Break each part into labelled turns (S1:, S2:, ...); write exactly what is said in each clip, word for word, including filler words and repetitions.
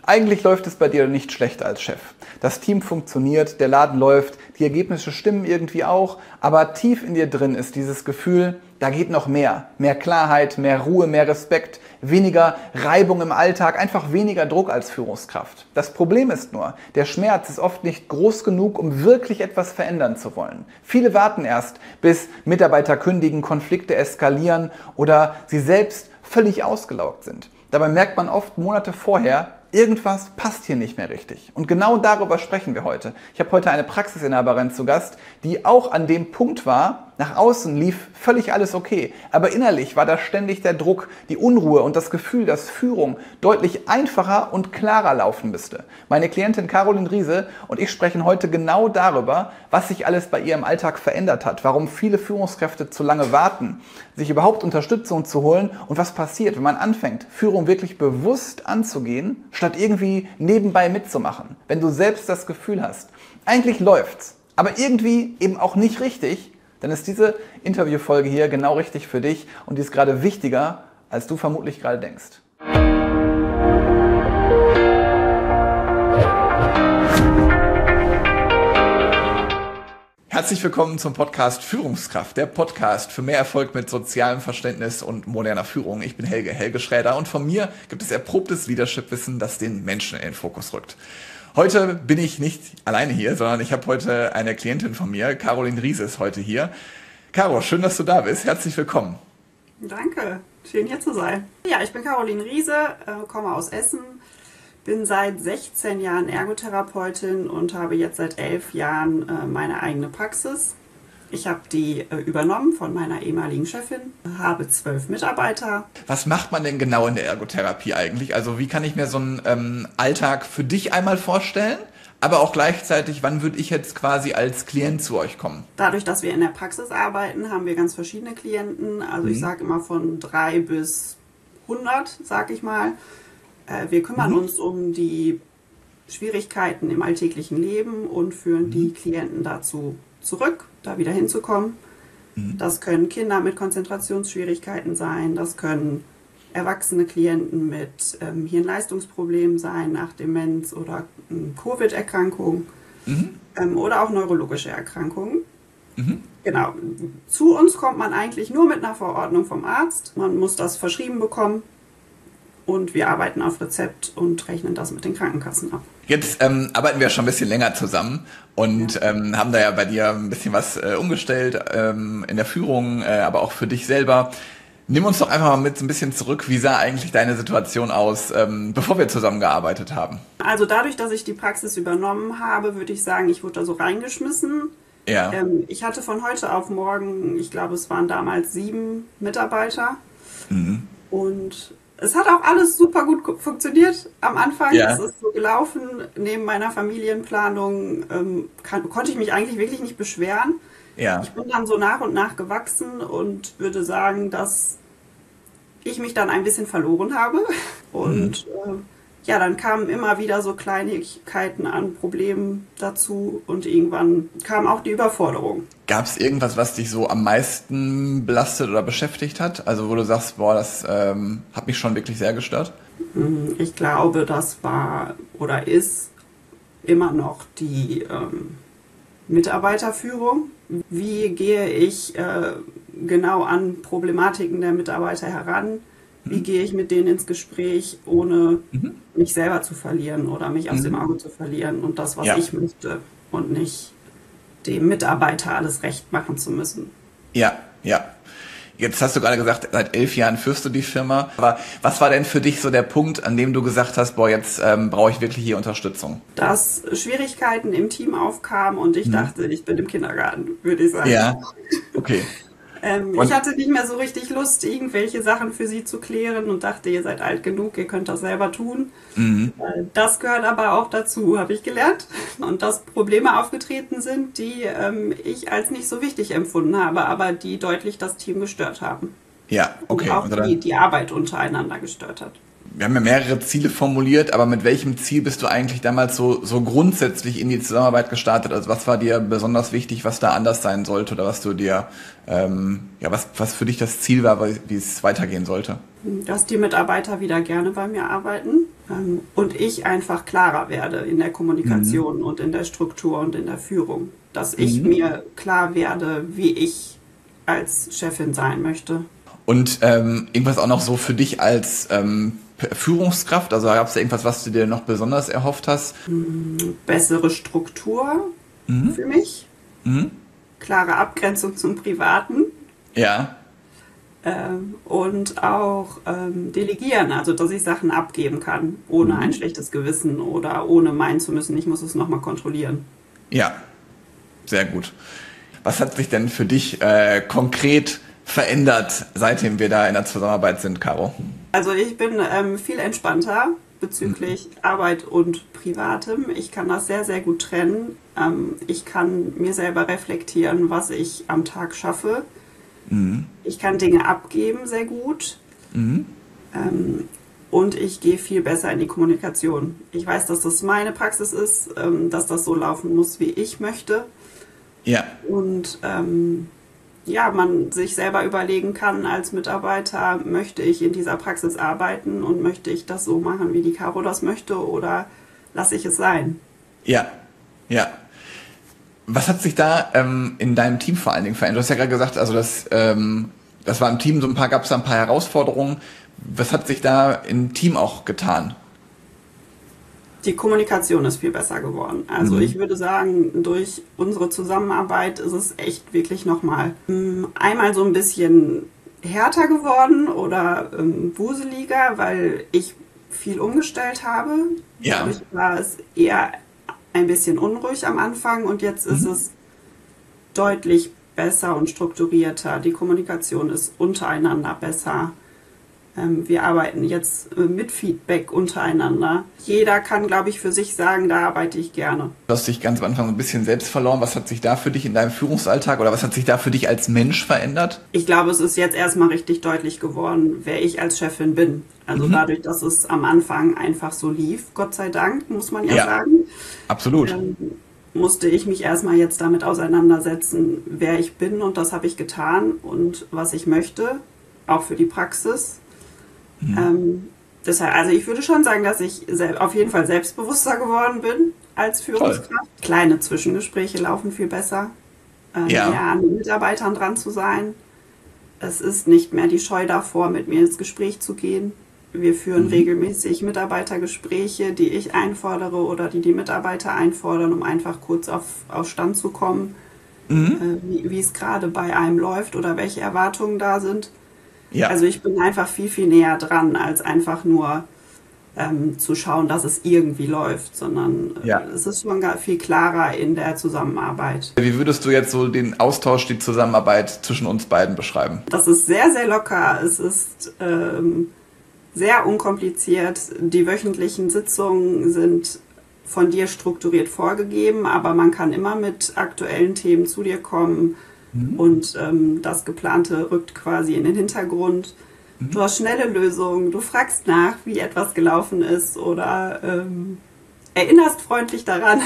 S1: Eigentlich läuft es bei dir nicht schlechter als Chef. Das Team funktioniert, der Laden läuft, die Ergebnisse stimmen irgendwie auch, aber tief in dir drin ist dieses Gefühl, da geht noch mehr. Mehr Klarheit, mehr Ruhe, mehr Respekt, weniger Reibung im Alltag, einfach weniger Druck als Führungskraft. Das Problem ist nur, der Schmerz ist oft nicht groß genug, um wirklich etwas verändern zu wollen. Viele warten erst, bis Mitarbeiter kündigen, Konflikte eskalieren oder sie selbst völlig ausgelaugt sind. Dabei merkt man oft Monate vorher, irgendwas passt hier nicht mehr richtig. Und genau darüber sprechen wir heute. Ich habe heute eine Praxisinhaberin zu Gast, die auch an dem Punkt war, nach außen lief völlig alles okay, aber innerlich war da ständig der Druck, die Unruhe und das Gefühl, dass Führung deutlich einfacher und klarer laufen müsste. Meine Klientin Caroline Riese und ich sprechen heute genau darüber, was sich alles bei ihr im Alltag verändert hat, warum viele Führungskräfte zu lange warten, sich überhaupt Unterstützung zu holen und was passiert, wenn man anfängt, Führung wirklich bewusst anzugehen, statt irgendwie nebenbei mitzumachen. Wenn du selbst das Gefühl hast, eigentlich läuft's, aber irgendwie eben auch nicht richtig, dann ist diese Interviewfolge hier genau richtig für dich und die ist gerade wichtiger, als du vermutlich gerade denkst. Herzlich willkommen zum Podcast Führungskraft, der Podcast für mehr Erfolg mit sozialem Verständnis und moderner Führung. Ich bin Helge, Helge Schräder und von mir gibt es erprobtes Leadership-Wissen, das den Menschen in den Fokus rückt. Heute bin ich nicht alleine hier, sondern ich habe heute eine Klientin von mir, Caroline Riese ist heute hier. Caro, schön, dass du da bist. Herzlich willkommen.
S2: Danke, schön hier zu sein. Ja, ich bin Caroline Riese, komme aus Essen, bin seit sechzehn Jahren Ergotherapeutin und habe jetzt seit elf Jahren meine eigene Praxis. Ich habe die übernommen von meiner ehemaligen Chefin, habe zwölf Mitarbeiter.
S1: Was macht man denn genau in der Ergotherapie eigentlich? Also wie kann ich mir so einen ähm, Alltag für dich einmal vorstellen? Aber auch gleichzeitig, wann würde ich jetzt quasi als Klient zu euch kommen?
S2: Dadurch, dass wir in der Praxis arbeiten, haben wir ganz verschiedene Klienten. Also mhm. ich sage immer von drei bis hundert, sage ich mal. Wir kümmern mhm. uns um die Schwierigkeiten im alltäglichen Leben und führen mhm. die Klienten dazu zurück, da wieder hinzukommen. Mhm. Das können Kinder mit Konzentrationsschwierigkeiten sein, das können erwachsene Klienten mit ähm, Hirnleistungsproblemen sein, nach Demenz oder ähm, Covid-Erkrankungen mhm. ähm, oder auch neurologische Erkrankungen. Mhm. Genau. Zu uns kommt man eigentlich nur mit einer Verordnung vom Arzt. Man muss das verschrieben bekommen. Und wir arbeiten auf Rezept und rechnen das mit den Krankenkassen ab.
S1: Jetzt ähm, arbeiten wir schon ein bisschen länger zusammen und ja. ähm, haben da ja bei dir ein bisschen was äh, umgestellt ähm, in der Führung, äh, aber auch für dich selber. Nimm uns doch einfach mal mit so ein bisschen zurück. Wie sah eigentlich deine Situation aus, ähm, bevor wir zusammengearbeitet haben?
S2: Also dadurch, dass ich die Praxis übernommen habe, würde ich sagen, ich wurde da so reingeschmissen.
S1: Ja.
S2: Ähm, ich hatte von heute auf morgen, ich glaube, es waren damals sieben Mitarbeiter. Mhm. Und es hat auch alles super gut funktioniert am Anfang. Ja. Es ist so gelaufen. Neben meiner Familienplanung ähm, kann, konnte ich mich eigentlich wirklich nicht beschweren.
S1: Ja.
S2: Ich bin dann so nach und nach gewachsen und würde sagen, dass ich mich dann ein bisschen verloren habe. Und mhm. äh, ja, dann kamen immer wieder so Kleinigkeiten an Problemen dazu und irgendwann kam auch die Überforderung.
S1: Gab es irgendwas, was dich so am meisten belastet oder beschäftigt hat? Also wo du sagst, boah, das ähm, hat mich schon wirklich sehr gestört?
S2: Ich glaube, das war oder ist immer noch die ähm, Mitarbeiterführung. Wie gehe ich äh, genau an Problematiken der Mitarbeiter heran? Wie mhm. gehe ich mit denen ins Gespräch, ohne mhm. mich selber zu verlieren oder mich aus mhm. dem Auge zu verlieren und das, was ja. ich möchte und nicht dem Mitarbeiter alles recht machen zu müssen.
S1: Ja, ja. Jetzt hast du gerade gesagt, seit elf Jahren führst du die Firma. Aber was war denn für dich so der Punkt, an dem du gesagt hast, boah, jetzt ähm, brauche ich wirklich hier Unterstützung?
S2: Dass Schwierigkeiten im Team aufkamen und ich mhm. dachte, ich bin im Kindergarten, würde ich sagen.
S1: Ja, okay.
S2: ähm, ich hatte nicht mehr so richtig Lust, irgendwelche Sachen für sie zu klären und dachte, ihr seid alt genug, ihr könnt das selber tun. Mhm. Das gehört aber auch dazu, habe ich gelernt. Und dass Probleme aufgetreten sind, die ähm, ich als nicht so wichtig empfunden habe, aber die deutlich das Team gestört haben.
S1: Ja, okay.
S2: Und auch die, die Arbeit untereinander gestört hat.
S1: wir haben ja mehrere Ziele formuliert, aber mit welchem Ziel bist du eigentlich damals so, so grundsätzlich in die Zusammenarbeit gestartet? Also was war dir besonders wichtig, was da anders sein sollte oder was du dir, ähm, ja, was, was für dich das Ziel war, wie es weitergehen sollte?
S2: Dass die Mitarbeiter wieder gerne bei mir arbeiten ähm, und ich einfach klarer werde in der Kommunikation mhm. und in der Struktur und in der Führung. Dass ich mhm. mir klar werde, wie ich als Chefin sein möchte.
S1: Und ähm, irgendwas auch noch so für dich als ähm, Führungskraft? Also gab es da irgendwas, was du dir noch besonders erhofft hast?
S2: Bessere Struktur mhm. für mich. Mhm. Klare Abgrenzung zum Privaten.
S1: Ja.
S2: Ähm, und auch ähm, delegieren, also dass ich Sachen abgeben kann, ohne mhm. ein schlechtes Gewissen oder ohne meinen zu müssen, ich muss es nochmal kontrollieren.
S1: Ja, sehr gut. Was hat sich denn für dich äh, konkret verändert, seitdem wir da in der Zusammenarbeit sind, Caro?
S2: Also ich bin ähm, viel entspannter bezüglich mhm. Arbeit und Privatem. Ich kann das sehr, sehr gut trennen. Ähm, ich kann mir selber reflektieren, was ich am Tag schaffe. Mhm. Ich kann Dinge abgeben sehr gut. Mhm. Ähm, und ich gehe viel besser in die Kommunikation. Ich weiß, dass das meine Praxis ist, ähm, dass das so laufen muss, wie ich möchte.
S1: Ja.
S2: Und ähm, ja, man sich selber überlegen kann als Mitarbeiter, möchte ich in dieser Praxis arbeiten und möchte ich das so machen, wie die Caro das möchte oder lasse ich es sein?
S1: Ja, ja. Was hat sich da ähm, in deinem Team vor allen Dingen verändert? Du hast ja gerade gesagt, also das, ähm, das war im Team so ein paar, gab es da ein paar Herausforderungen. Was hat sich da im Team auch getan?
S2: Die Kommunikation ist viel besser geworden. Also mhm. ich würde sagen, durch unsere Zusammenarbeit ist es echt wirklich nochmal einmal so ein bisschen härter geworden oder ähm, wuseliger, weil ich viel umgestellt habe.
S1: Ja.
S2: Dadurch war es eher ein bisschen unruhig am Anfang und jetzt ist mhm. es deutlich besser und strukturierter. Die Kommunikation ist untereinander besser. Wir arbeiten jetzt mit Feedback untereinander. Jeder kann, glaube ich, für sich sagen, da arbeite ich gerne.
S1: Du hast dich ganz am Anfang ein bisschen selbst verloren. Was hat sich da für dich in deinem Führungsalltag oder was hat sich da für dich als Mensch verändert?
S2: Ich glaube, es ist jetzt erstmal richtig deutlich geworden, wer ich als Chefin bin. Also mhm. dadurch, dass es am Anfang einfach so lief, Gott sei Dank, muss man ja, ja sagen.
S1: Absolut.
S2: Ähm, musste ich mich erstmal jetzt damit auseinandersetzen, wer ich bin und das habe ich getan und was ich möchte, auch für die Praxis. Mhm. Ähm, deshalb, also ich würde schon sagen, dass ich sel- auf jeden Fall selbstbewusster geworden bin als Führungskraft. Toll. Kleine Zwischengespräche laufen viel besser. Ähm, ja. Mehr an den Mitarbeitern dran zu sein. Es ist nicht mehr die Scheu davor, mit mir ins Gespräch zu gehen. Wir führen mhm. regelmäßig Mitarbeitergespräche, die ich einfordere oder die die Mitarbeiter einfordern, um einfach kurz auf, auf Stand zu kommen, mhm. äh, wie, wie es gerade bei einem läuft oder welche Erwartungen da sind. Ja. Also ich bin einfach viel, viel näher dran, als einfach nur ähm, zu schauen, dass es irgendwie läuft, sondern äh, ja. es ist schon gar viel klarer in der Zusammenarbeit.
S1: Wie würdest du jetzt so den Austausch, die Zusammenarbeit zwischen uns beiden beschreiben?
S2: Das ist sehr, sehr locker. Es ist ähm, sehr unkompliziert. Die wöchentlichen Sitzungen sind von dir strukturiert vorgegeben, aber man kann immer mit aktuellen Themen zu dir kommen. Mhm. Und ähm, das Geplante rückt quasi in den Hintergrund. Mhm. Du hast schnelle Lösungen, du fragst nach, wie etwas gelaufen ist oder ähm, erinnerst freundlich daran.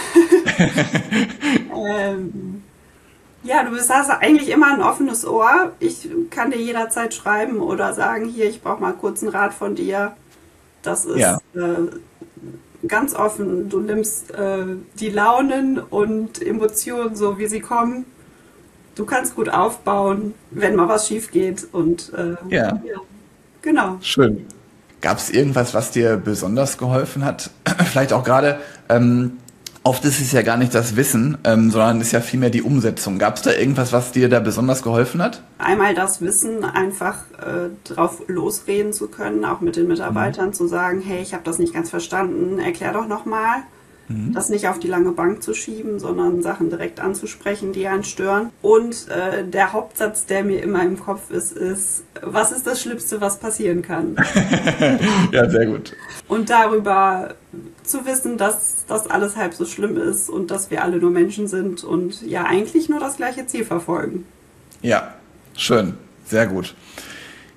S2: ähm, ja, du bist, hast eigentlich immer ein offenes Ohr. Ich kann dir jederzeit schreiben oder sagen, hier, ich brauche mal kurz einen Rat von dir. Das ist ja. äh, ganz offen. Du nimmst äh, die Launen und Emotionen so, wie sie kommen. Du kannst gut aufbauen, wenn mal was schief geht. Und, äh,
S1: ja.
S2: ja, genau.
S1: Schön. Gab es irgendwas, was dir besonders geholfen hat? Vielleicht auch gerade, ähm, oft ist es ja gar nicht das Wissen, ähm, sondern ist ja vielmehr die Umsetzung. Gab es da irgendwas, was dir da besonders geholfen hat?
S2: Einmal das Wissen, einfach äh, drauf losreden zu können, auch mit den Mitarbeitern mhm. zu sagen, hey, ich habe das nicht ganz verstanden, erklär doch nochmal. Mhm. Das nicht auf die lange Bank zu schieben, sondern Sachen direkt anzusprechen, die einen stören. Und äh, der Hauptsatz, der mir immer im Kopf ist, ist, was ist das Schlimmste, was passieren kann?
S1: Ja, sehr gut.
S2: Und darüber zu wissen, dass das alles halb so schlimm ist und dass wir alle nur Menschen sind und ja eigentlich nur das gleiche Ziel verfolgen.
S1: Ja, schön, sehr gut.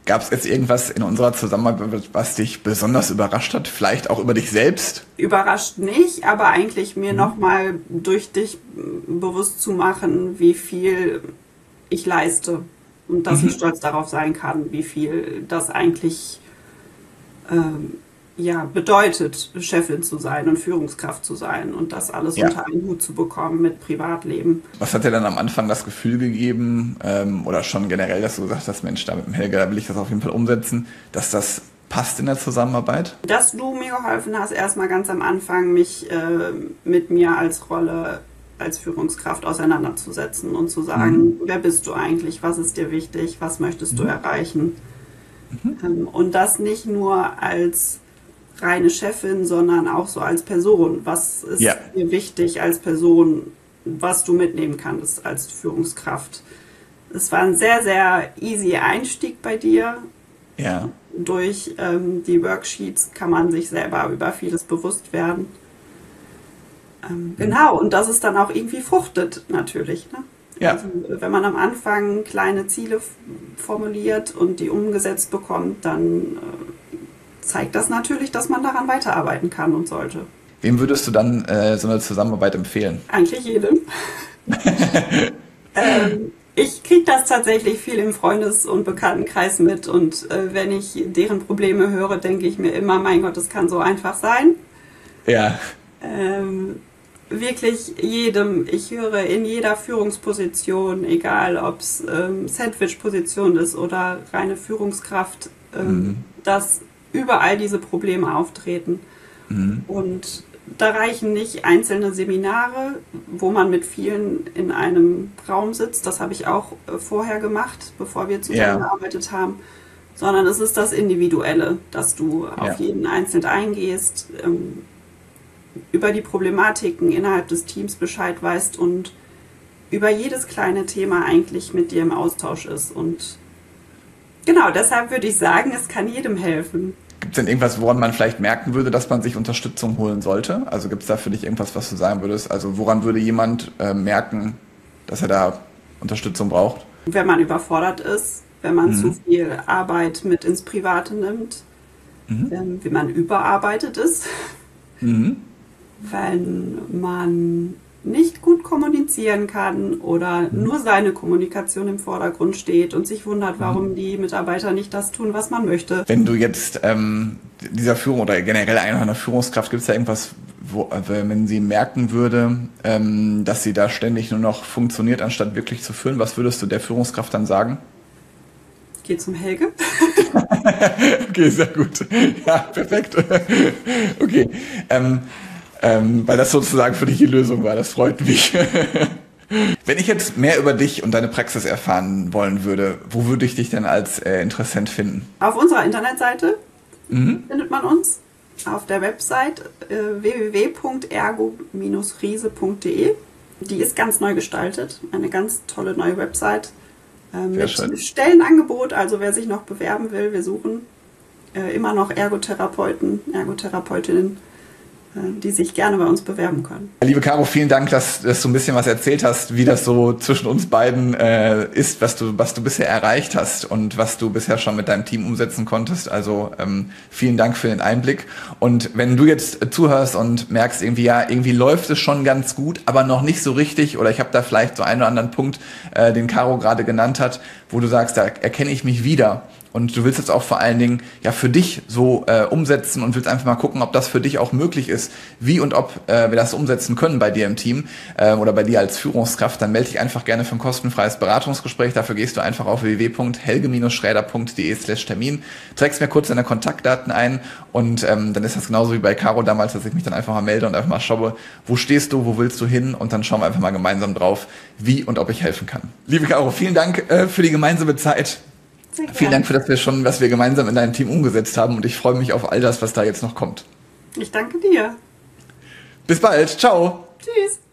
S1: Gab es jetzt irgendwas in unserer Zusammenarbeit, was dich besonders überrascht hat? Vielleicht auch über dich selbst?
S2: Überrascht nicht, aber eigentlich mir mhm. nochmal durch dich bewusst zu machen, wie viel ich leiste und dass mhm. ich stolz darauf sein kann, wie viel das eigentlich ähm, ja, bedeutet, Chefin zu sein und Führungskraft zu sein und das alles ja. unter einen Hut zu bekommen mit Privatleben.
S1: Was hat dir dann am Anfang das Gefühl gegeben, ähm, oder schon generell, dass du gesagt hast, Mensch, da mit dem Helge, da will ich das auf jeden Fall umsetzen, dass das passt in der Zusammenarbeit?
S2: Dass du mir geholfen hast, erstmal ganz am Anfang, mich äh, mit mir als Rolle, als Führungskraft auseinanderzusetzen und zu sagen, mhm. wer bist du eigentlich, was ist dir wichtig, was möchtest mhm. du erreichen? Mhm. Ähm, und das nicht nur als reine Chefin, sondern auch so als Person. Was ist ja. dir wichtig als Person, was du mitnehmen kannst als Führungskraft? Es war ein sehr, sehr easy Einstieg bei dir.
S1: Ja.
S2: Durch ähm, die Worksheets kann man sich selber über vieles bewusst werden. Ähm, genau, und dass es dann auch irgendwie fruchtet, natürlich. Ne?
S1: Ja.
S2: Also, wenn man am Anfang kleine Ziele f- formuliert und die umgesetzt bekommt, dann äh, zeigt das natürlich, dass man daran weiterarbeiten kann und sollte.
S1: Wem würdest du dann äh, so eine Zusammenarbeit empfehlen?
S2: Eigentlich jedem. ähm, ich kriege das tatsächlich viel im Freundes- und Bekanntenkreis mit und äh, wenn ich deren Probleme höre, denke ich mir immer, mein Gott, es kann so einfach sein.
S1: Ja.
S2: Ähm, wirklich jedem. Ich höre in jeder Führungsposition, egal ob es ähm, Sandwich-Position ist oder reine Führungskraft, ähm, mhm. dass überall diese Probleme auftreten. Mhm. Und da reichen nicht einzelne Seminare, wo man mit vielen in einem Raum sitzt. Das habe ich auch äh, vorher gemacht, bevor wir zusammengearbeitet ja. haben. Sondern es ist das Individuelle, dass du ja. auf jeden einzeln eingehst, ähm, über die Problematiken innerhalb des Teams Bescheid weißt und über jedes kleine Thema eigentlich mit dir im Austausch ist. Und genau, deshalb würde ich sagen, es kann jedem helfen.
S1: Gibt es denn irgendwas, woran man vielleicht merken würde, dass man sich Unterstützung holen sollte? Also gibt es da für dich irgendwas, was du sagen würdest? Also woran würde jemand äh, merken, dass er da Unterstützung braucht?
S2: Wenn man überfordert ist, wenn man mhm. zu viel Arbeit mit ins Private nimmt, mhm. wenn, wenn man überarbeitet ist, mhm. wenn man nicht gut kommunizieren kann oder mhm. nur seine Kommunikation im Vordergrund steht und sich wundert, warum mhm. die Mitarbeiter nicht das tun, was man möchte.
S1: Wenn du jetzt ähm, dieser Führung oder generell einer Führungskraft, gibt es da irgendwas, wo, wenn sie merken würde, ähm, dass sie da ständig nur noch funktioniert, anstatt wirklich zu führen, was würdest du der Führungskraft dann sagen?
S2: Geh zum Helge.
S1: Okay, sehr gut. Ja, perfekt. Okay. Ähm, Ähm, weil das sozusagen für dich die Lösung war. Das freut mich. Wenn ich jetzt mehr über dich und deine Praxis erfahren wollen würde, wo würde ich dich denn als äh, Interessent finden?
S2: Auf unserer Internetseite mhm. findet man uns. Auf der Website äh, w w w punkt ergo riese punkt d e. Die ist ganz neu gestaltet. Eine ganz tolle neue Website. Äh, mit schön. Stellenangebot. Also wer sich noch bewerben will, wir suchen äh, immer noch Ergotherapeuten, Ergotherapeutinnen, die sich gerne bei uns bewerben können.
S1: Liebe Caro, vielen Dank, dass, dass du ein bisschen was erzählt hast, wie das so zwischen uns beiden äh, ist, was du, was du bisher erreicht hast und was du bisher schon mit deinem Team umsetzen konntest. Also ähm, vielen Dank für den Einblick. Und wenn du jetzt äh, zuhörst und merkst, irgendwie ja, irgendwie läuft es schon ganz gut, aber noch nicht so richtig, oder ich habe da vielleicht so einen oder anderen Punkt, äh, den Caro gerade genannt hat, wo du sagst, da erkenne ich mich wieder. Und du willst jetzt auch vor allen Dingen ja für dich so äh, umsetzen und willst einfach mal gucken, ob das für dich auch möglich ist, wie und ob äh, wir das umsetzen können bei dir im Team äh, oder bei dir als Führungskraft, dann melde dich einfach gerne für ein kostenfreies Beratungsgespräch. Dafür gehst du einfach auf w w w punkt helge schräder punkt d e slash Termin, trägst mir kurz deine Kontaktdaten ein und ähm, dann ist das genauso wie bei Caro damals, dass ich mich dann einfach mal melde und einfach mal schaue, wo stehst du, wo willst du hin, und dann schauen wir einfach mal gemeinsam drauf, wie und ob ich helfen kann. Liebe Caro, vielen Dank äh, für die gemeinsame Zeit. Vielen Dank für das, wir schon, was wir gemeinsam in deinem Team umgesetzt haben, und ich freue mich auf all das, was da jetzt noch kommt.
S2: Ich danke dir.
S1: Bis bald. Ciao.
S2: Tschüss.